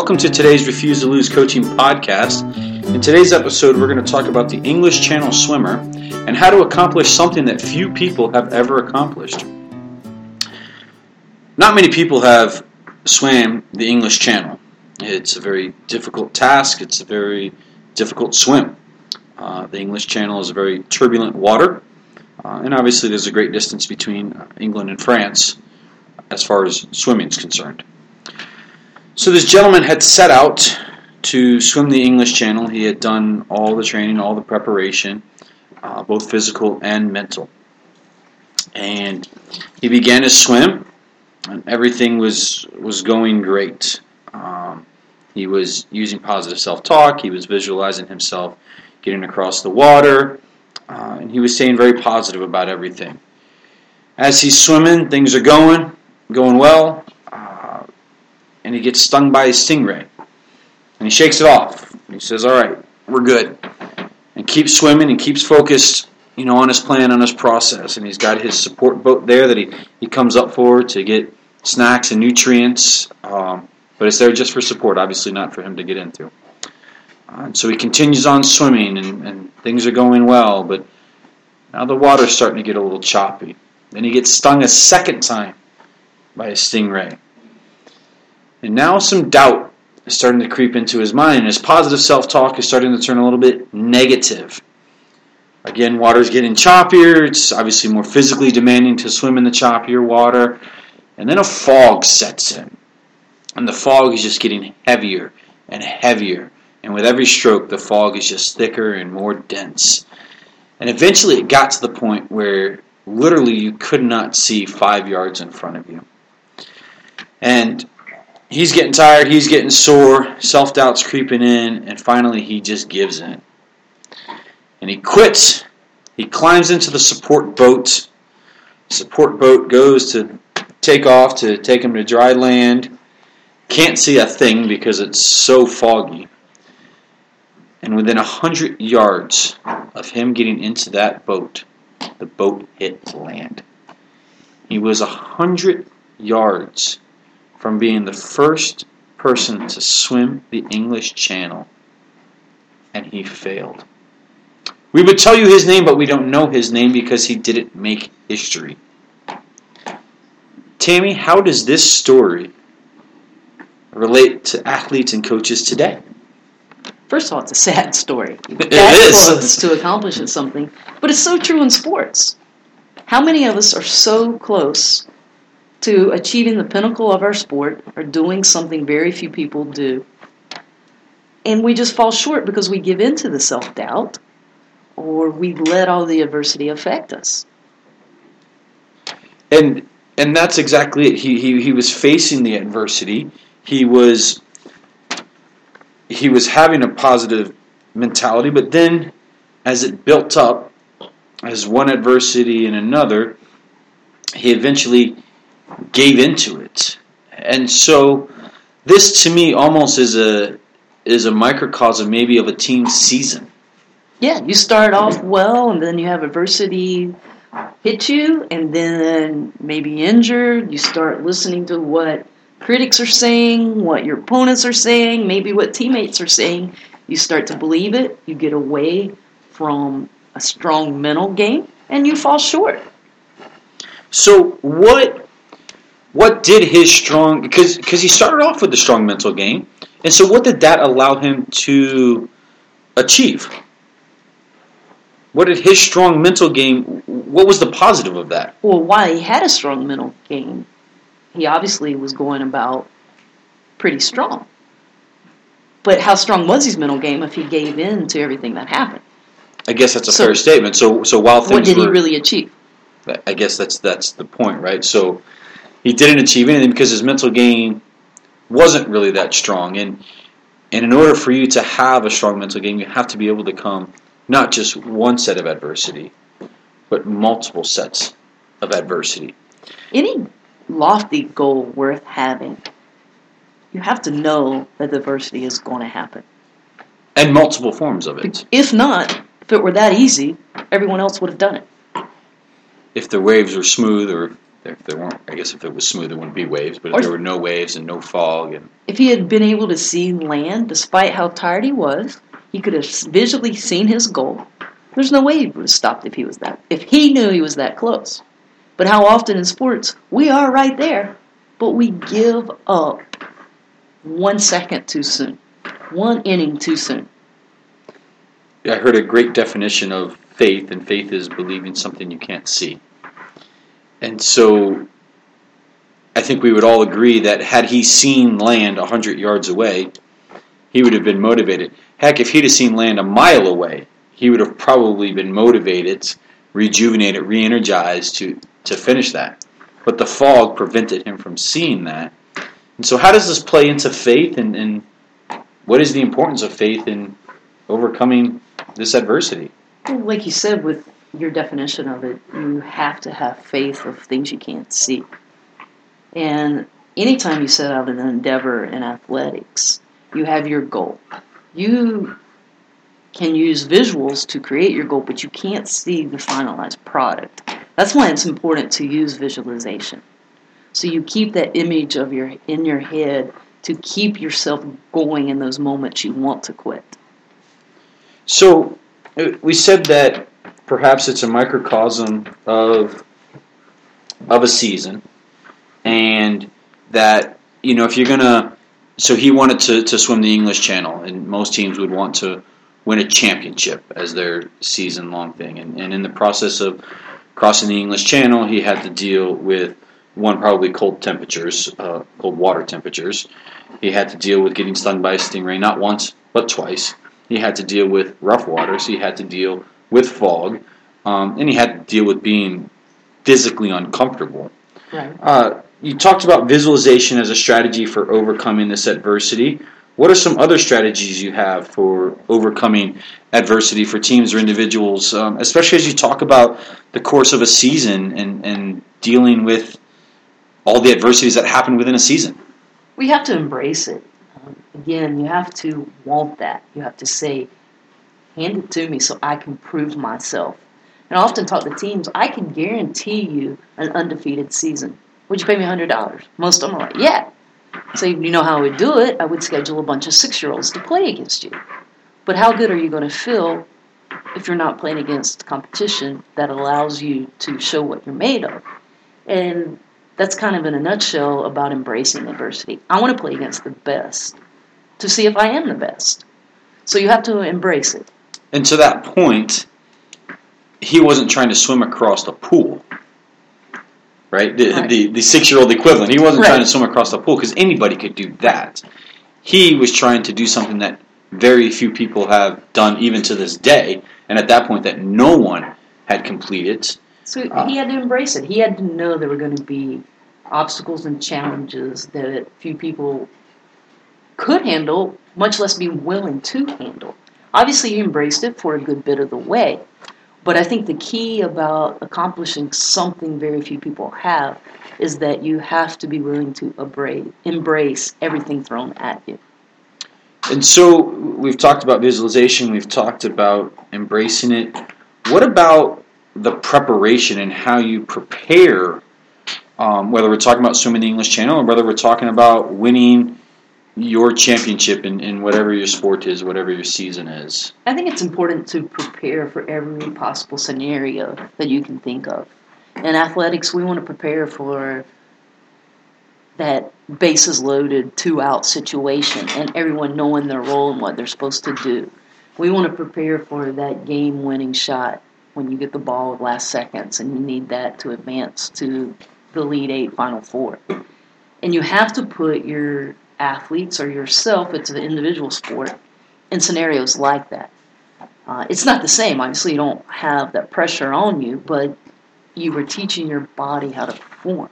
Welcome to today's Refuse to Lose Coaching podcast. In today's episode, we're going to talk about the English Channel swimmer and how to accomplish something that few people have ever accomplished. Not many people have swam the English Channel. It's a very difficult task. It's a very difficult swim. The English Channel is a very turbulent water, and obviously there's a great distance between England and France as far as swimming is concerned. So this gentleman had set out to swim the English Channel. He had done all the training, all the preparation, both physical and mental. And he began his swim, and everything was going great. He was using positive self-talk. He was visualizing himself getting across the water, and he was staying very positive about everything. As he's swimming, things are going well. And he gets stung by a stingray. And he shakes it off. He says, all right, we're good. And keeps swimming and keeps focused, on his plan, on his process. And he's got his support boat there that he comes up for to get snacks and nutrients. But it's there just for support, obviously not for him to get into. And so he continues on swimming and things are going well. But now the water's starting to get a little choppy. Then he gets stung a second time by a stingray. And now some doubt is starting to creep into his mind, and his positive self-talk is starting to turn a little bit negative. Again, water's getting choppier. It's obviously more physically demanding to swim in the choppier water. And then a fog sets in. And the fog is just getting heavier and heavier. And with every stroke, the fog is just thicker and more dense. And eventually it got to the point where literally you could not see 5 yards in front of you. And he's getting tired, he's getting sore, self-doubt's creeping in, and finally he just gives in. And he quits. He climbs into the support boat. The support boat goes to take off to take him to dry land. Can't see a thing because it's so foggy. And within 100 yards of him getting into that boat, the boat hit land. He was 100 yards from being the first person to swim the English Channel, and he failed. We would tell you his name, but we don't know his name because he didn't make history. Tammy, how does this story relate to athletes and coaches today? First of all, it's a sad story. It is. Close to accomplishing something, but it's so true in sports. How many of us are so close to achieving the pinnacle of our sport or doing something very few people do, and we just fall short because we give in to the self-doubt or we let all the adversity affect us. And that's exactly it. He was facing the adversity. He was having a positive mentality, but then as it built up, as one adversity and another, he eventually gave into it. And so this to me almost is a microcosm maybe of a team's season. Yeah, you start off well and then you have adversity hit you and then maybe injured. You start listening to what critics are saying, what your opponents are saying, maybe what teammates are saying. You start to believe it. You get away from a strong mental game and you fall short. So what did his strong, because he started off with a strong mental game, and so what did that allow him to achieve? What did his strong mental game, what was the positive of that? Well, while he had a strong mental game, he obviously was going about pretty strong. But how strong was his mental game if he gave in to everything that happened? I guess that's a fair statement. So while things what did he really achieve? I guess that's the point, right? So he didn't achieve anything because his mental game wasn't really that strong. And in order for you to have a strong mental game, you have to be able to come not just one set of adversity, but multiple sets of adversity. Any lofty goal worth having, you have to know that adversity is going to happen. And multiple forms of it. If not, if it were that easy, everyone else would have done it. If the waves were smooth or if they weren't I guess if it was smooth, it wouldn't be waves. But if Or- there were no waves and no fog, and If he had been able to see land, despite how tired he was, he could have visually seen his goal. There's no way he would have stopped if he knew he was that close. But how often in sports, we are right there, but we give up 1 second too soon, 1 inning too soon. I heard a great definition of faith, and faith is believing something you can't see. And so I think we would all agree that had he seen land 100 yards away, he would have been motivated. Heck, if he'd have seen land a mile away, he would have probably been motivated, rejuvenated, re-energized to finish that. But the fog prevented him from seeing that. And so how does this play into faith, and what is the importance of faith in overcoming this adversity? Well, like you said, with your definition of it, you have to have faith of things you can't see. And anytime you set out an endeavor in athletics, you have your goal. You can use visuals to create your goal, but you can't see the finalized product. That's why it's important to use visualization. So you keep that image in your head to keep yourself going in those moments you want to quit. So we said that perhaps it's a microcosm of a season, and that, if you're gonna, so he wanted to swim the English Channel, and most teams would want to win a championship as their season-long thing, and in the process of crossing the English Channel, he had to deal with probably cold water temperatures. He had to deal with getting stung by a stingray, not once but twice. He had to deal with rough waters. He had to deal with fog, and he had to deal with being physically uncomfortable. Right. You talked about visualization as a strategy for overcoming this adversity. What are some other strategies you have for overcoming adversity for teams or individuals, especially as you talk about the course of a season and dealing with all the adversities that happen within a season? We have to embrace it. Again, you have to want that. You have to say, hand it to me so I can prove myself. And I often talk to teams, I can guarantee you an undefeated season. Would you pay me $100? Most of them are like, yeah. So you know how I would do it? I would schedule a bunch of 6-year-olds to play against you. But how good are you going to feel if you're not playing against competition that allows you to show what you're made of? And that's kind of in a nutshell about embracing adversity. I want to play against the best to see if I am the best. So you have to embrace it. And to that point, he wasn't trying to swim across the pool, right? The 6-year-old equivalent. He wasn't trying to swim across the pool because anybody could do that. He was trying to do something that very few people have done even to this day, and at that point that no one had completed. So he had to embrace it. He had to know there were going to be obstacles and challenges that few people could handle, much less be willing to handle. Obviously, he embraced it for a good bit of the way. But I think the key about accomplishing something very few people have is that you have to be willing to embrace everything thrown at you. And so we've talked about visualization, we've talked about embracing it. What about the preparation and how you prepare, whether we're talking about swimming the English Channel or whether we're talking about winning your championship in whatever your sport is, whatever your season is? I think it's important to prepare for every possible scenario that you can think of. In athletics, we want to prepare for that bases loaded, 2-out situation and everyone knowing their role and what they're supposed to do. We want to prepare for that game-winning shot when you get the ball with last seconds and you need that to advance to the Elite 8 Final Four. And you have to put your athletes or yourself, it's an individual sport, in scenarios like that. It's not the same. Obviously, you don't have that pressure on you, but you were teaching your body how to perform.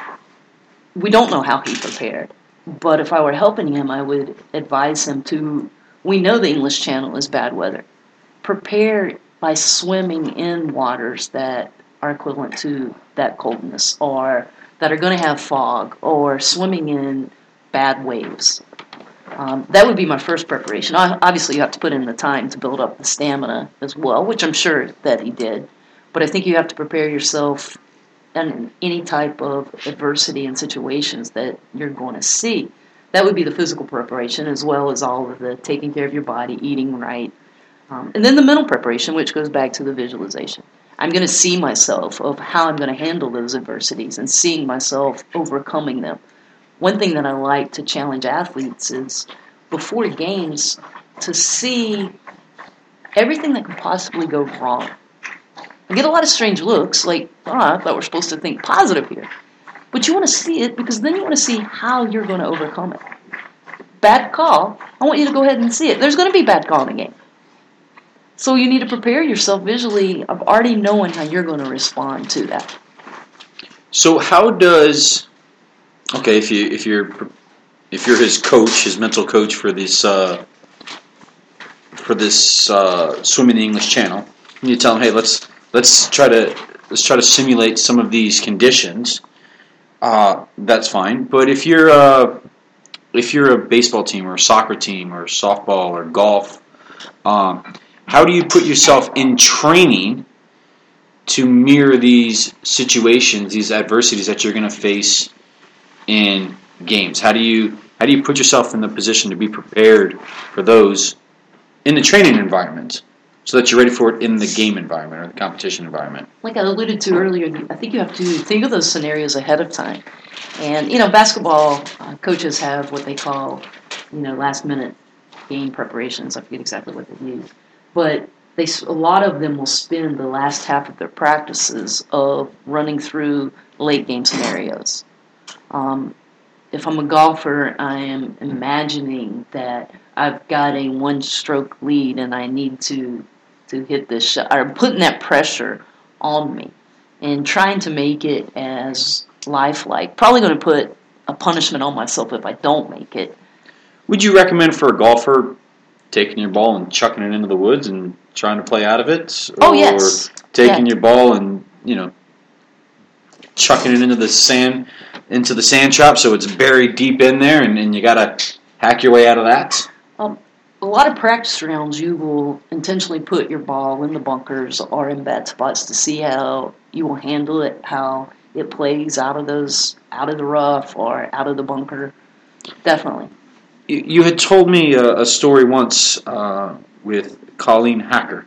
We don't know how he prepared, but if I were helping him, I would advise him to, we know the English Channel is bad weather. Prepare by swimming in waters that are equivalent to that coldness or that are going to have fog, or swimming in bad waves. That would be my first preparation. Obviously, you have to put in the time to build up the stamina as well, which I'm sure that he did. But I think you have to prepare yourself and any type of adversity and situations that you're going to see. That would be the physical preparation, as well as all of the taking care of your body, eating right. And then the mental preparation, which goes back to the visualization. I'm going to see myself of how I'm going to handle those adversities and seeing myself overcoming them. One thing that I like to challenge athletes is before games to see everything that could possibly go wrong. I get a lot of strange looks, like, I thought we're supposed to think positive here. But you want to see it because then you want to see how you're going to overcome it. Bad call, I want you to go ahead and see it. There's going to be bad call in the game. So you need to prepare yourself visually of already knowing how you're going to respond to that. So how does, okay, if you're his coach, his mental coach for this swimming the English Channel, and you tell him, hey, let's try to simulate some of these conditions. That's fine. But if you're a baseball team or a soccer team or softball or golf, how do you put yourself in training to mirror these situations, these adversities that you're going to face in games? How do you put yourself in the position to be prepared for those in the training environment so that you're ready for it in the game environment or the competition environment? Like I alluded to earlier, I think you have to think of those scenarios ahead of time. And, basketball coaches have what they call, last-minute game preparations. I forget exactly what they use. But a lot of them will spend the last half of their practices of running through late-game scenarios. If I'm a golfer, I am imagining that I've got a one-stroke lead and I need to hit this shot, or putting that pressure on me and trying to make it as lifelike. Probably going to put a punishment on myself if I don't make it. Would you recommend for a golfer taking your ball and chucking it into the woods and trying to play out of it? Or yes. taking your ball and, chucking it into the sand trap so it's buried deep in there and you got to hack your way out of that? A lot of practice rounds, you will intentionally put your ball in the bunkers or in bad spots to see how you will handle it, how it plays out of the rough or out of the bunker. Definitely. You had told me a story once with Colleen Hacker,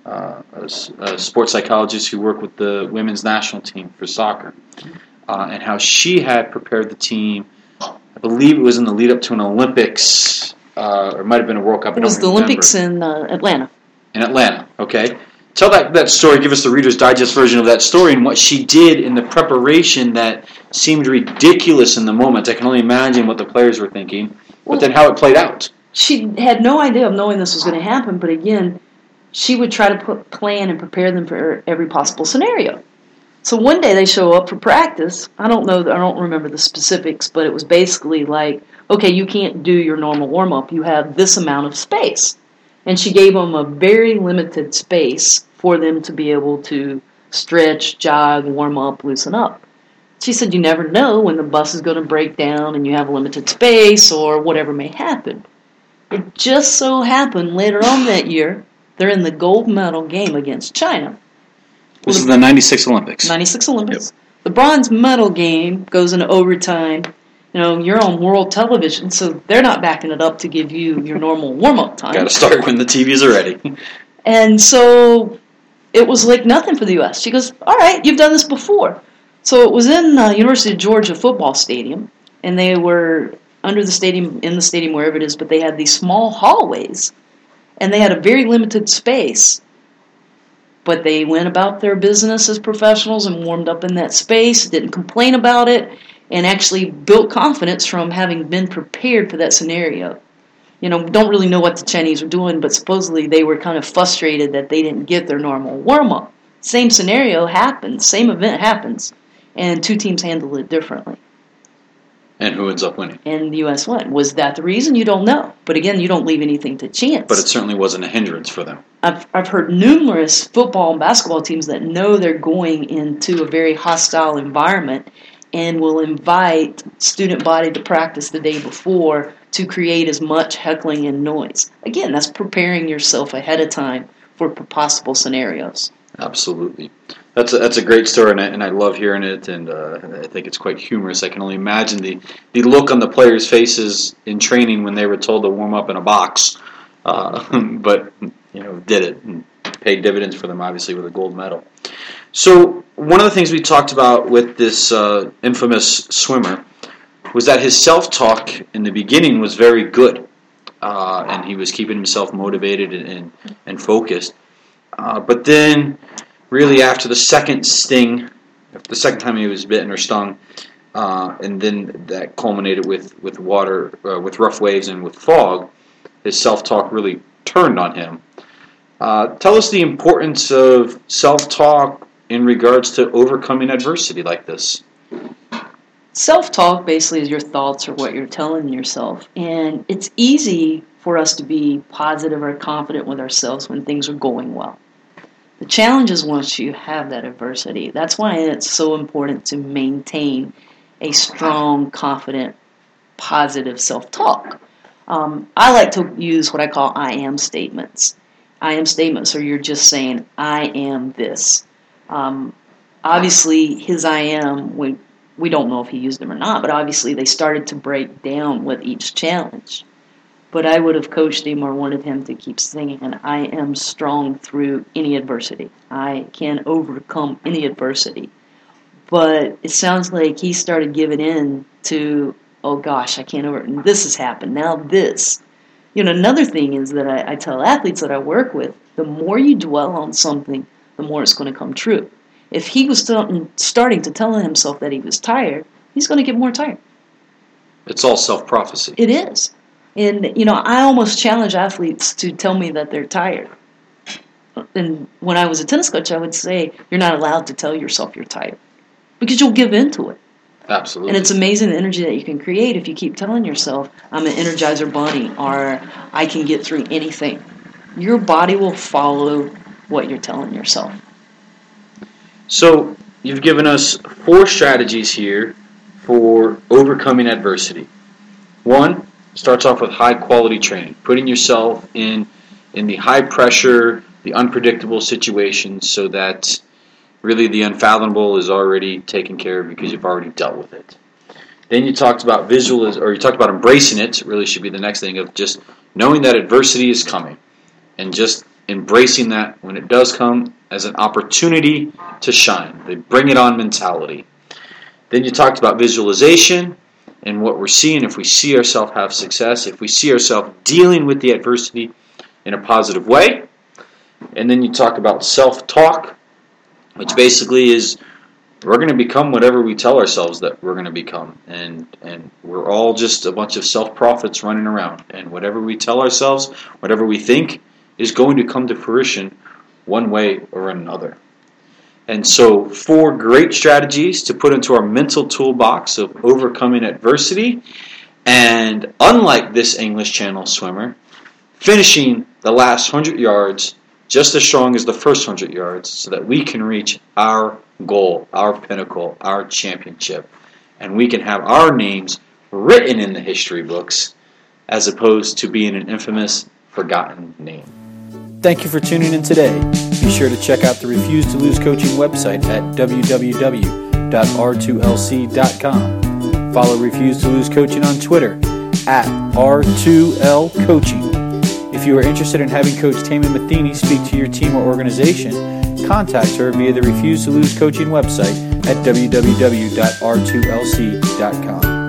a sports psychologist who worked with the women's national team for soccer, and how she had prepared the team. I believe it was in the lead up to an Olympics. Or it might have been a World Cup. It was the Olympics in Atlanta. In Atlanta, okay. Tell that story. Give us the Reader's Digest version of that story and what she did in the preparation that seemed ridiculous in the moment. I can only imagine what the players were thinking, but then how it played out. She had no idea of knowing this was going to happen, but again, she would try to plan and prepare them for every possible scenario. So one day they show up for practice. I don't remember the specifics, but it was basically like, okay, you can't do your normal warm-up. You have this amount of space. And she gave them a very limited space for them to be able to stretch, jog, warm up, loosen up. She said you never know when the bus is going to break down and you have limited space or whatever may happen. It just so happened later on that year, they're in the gold medal game against China. This is the 96 Olympics. 96 Olympics. Yep. The bronze medal game goes into overtime. You're on world television, so they're not backing it up to give you your normal warm-up time. Got to start when the TVs are ready. And so it was like nothing for the U.S. She goes, all right, you've done this before. So it was in University of Georgia football stadium, and they were under the stadium, in the stadium, wherever it is, but they had these small hallways, and they had a very limited space. But they went about their business as professionals and warmed up in that space, didn't complain about it, and actually built confidence from having been prepared for that scenario. Don't really know what the Chinese were doing, but supposedly they were kind of frustrated that they didn't get their normal warm-up. Same scenario happens, same event happens, and two teams handle it differently. And who ends up winning? And the U.S. won. Was that the reason? You don't know. But again, you don't leave anything to chance. But it certainly wasn't a hindrance for them. I've heard numerous football and basketball teams that know they're going into a very hostile environment and will invite student body to practice the day before to create as much heckling and noise. Again, that's preparing yourself ahead of time for possible scenarios. Absolutely. That's a great story, and I love hearing it, and I think it's quite humorous. I can only imagine the look on the players' faces in training when they were told to warm up in a box, but did it and paid dividends for them, obviously, with a gold medal. So one of the things we talked about with this infamous swimmer was that his self-talk in the beginning was very good, and he was keeping himself motivated and focused. But then, really, after the second time he was bitten or stung, and then that culminated with water, with rough waves and with fog, his self-talk really turned on him. Tell us the importance of self-talk in regards to overcoming adversity like this. Self-talk basically is your thoughts or what you're telling yourself. And it's easy for us to be positive or confident with ourselves when things are going well. The challenge is once you have that adversity. That's why it's so important to maintain a strong, confident, positive self-talk. I like to use what I call I am statements. I am statements are you're just saying, I am this. Obviously, his I am, we don't know if he used them or not, but obviously they started to break down with each challenge. But I would have coached him or wanted him to keep singing, I am strong through any adversity. I can overcome any adversity. But it sounds like he started giving in to, oh gosh, I can't this has happened, now this. Another thing is that I tell athletes that I work with, the more you dwell on something, the more it's going to come true. If he was starting to tell himself that he was tired, he's going to get more tired. It's all self-prophecy. It is. And, I almost challenge athletes to tell me that they're tired. And when I was a tennis coach, I would say, you're not allowed to tell yourself you're tired because you'll give into it. Absolutely. And it's amazing the energy that you can create if you keep telling yourself, I'm an Energizer Bunny, or I can get through anything. Your body will follow what you're telling yourself. So you've given us 4 strategies here for overcoming adversity. 1 starts off with high-quality training, putting yourself in the high-pressure, the unpredictable situations so that really the unfathomable is already taken care of because you've already dealt with it. Then you talked about you talked about embracing it. It really should be the next thing of just knowing that adversity is coming and just embracing that when it does come as an opportunity to shine. The bring it on mentality. Then you talked about visualization and what we're seeing if we see ourselves have success, if we see ourselves dealing with the adversity in a positive way. And then you talk about self-talk, which basically is we're going to become whatever we tell ourselves that we're going to become. And we're all just a bunch of self-prophets running around. And whatever we tell ourselves, whatever we think, is going to come to fruition one way or another. And so 4 great strategies to put into our mental toolbox of overcoming adversity. And unlike this English Channel swimmer, finishing the last 100 yards just as strong as the first 100 yards so that we can reach our goal, our pinnacle, our championship. And we can have our names written in the history books as opposed to being an infamous, forgotten name. Thank you for tuning in today. Be sure to check out the Refuse to Lose Coaching website at www.r2lc.com. Follow Refuse to Lose Coaching on Twitter at R2L Coaching. If you are interested in having Coach Tammy Matheny speak to your team or organization, contact her via the Refuse to Lose Coaching website at www.r2lc.com.